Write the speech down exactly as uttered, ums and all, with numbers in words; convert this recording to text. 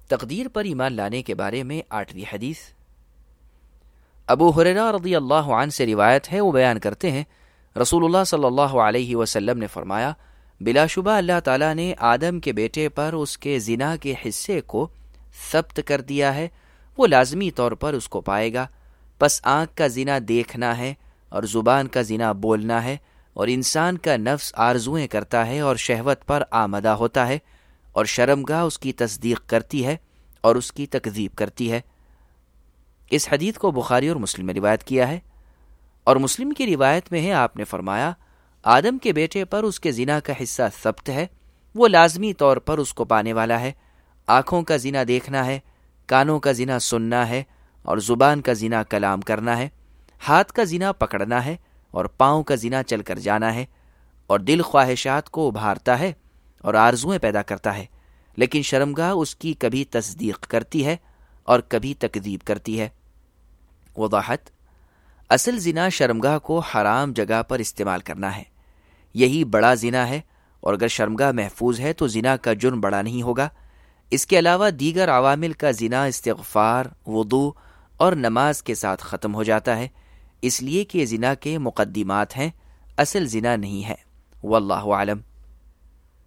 تقدیر پر ایمان لانے کے بارے میں آٹھویں حدیث۔ ابو ہریرہ رضی اللہ عنہ سے روایت ہے، وہ بیان کرتے ہیں رسول اللہ صلی اللہ علیہ وسلم نے فرمایا، بلا شبہ اللہ تعالیٰ نے آدم کے بیٹے پر اس کے زنا کے حصے کو ثبت کر دیا ہے، وہ لازمی طور پر اس کو پائے گا۔ پس آنکھ کا زنا دیکھنا ہے اور زبان کا زنا بولنا ہے، اور انسان کا نفس آرزوئیں کرتا ہے اور شہوت پر آمدہ ہوتا ہے، اور شرمگاہ اس کی تصدیق کرتی ہے اور اس کی تکذیب کرتی ہے۔ اس حدیث کو بخاری اور مسلم میں روایت کیا ہے، اور مسلم کی روایت میں ہے آپ نے فرمایا، آدم کے بیٹے پر اس کے زنا کا حصہ ثبت ہے، وہ لازمی طور پر اس کو پانے والا ہے۔ آنکھوں کا زنا دیکھنا ہے، کانوں کا زنا سننا ہے، اور زبان کا زنا کلام کرنا ہے، ہاتھ کا زنا پکڑنا ہے، اور پاؤں کا زنا چل کر جانا ہے، اور دل خواہشات کو ابھارتا ہے اور آرزوئیں پیدا کرتا ہے، لیکن شرمگاہ اس کی کبھی تصدیق کرتی ہے اور کبھی تکذیب کرتی ہے۔ وضاحت: اصل زنا شرمگاہ کو حرام جگہ پر استعمال کرنا ہے، یہی بڑا زنا ہے، اور اگر شرمگاہ محفوظ ہے تو زنا کا جرم بڑا نہیں ہوگا۔ اس کے علاوہ دیگر عوامل کا زنا استغفار، وضو اور نماز کے ساتھ ختم ہو جاتا ہے، اس لیے کہ یہ زنا کے مقدمات ہیں، اصل زنا نہیں ہے۔ واللہ اعلم۔